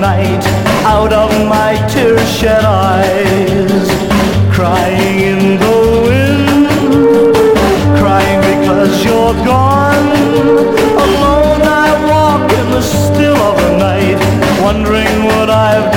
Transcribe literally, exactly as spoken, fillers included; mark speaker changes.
Speaker 1: night out of my tear-shed eyes, crying in the wind, crying because you're gone. Alone I walk in the still of the night, wondering what I've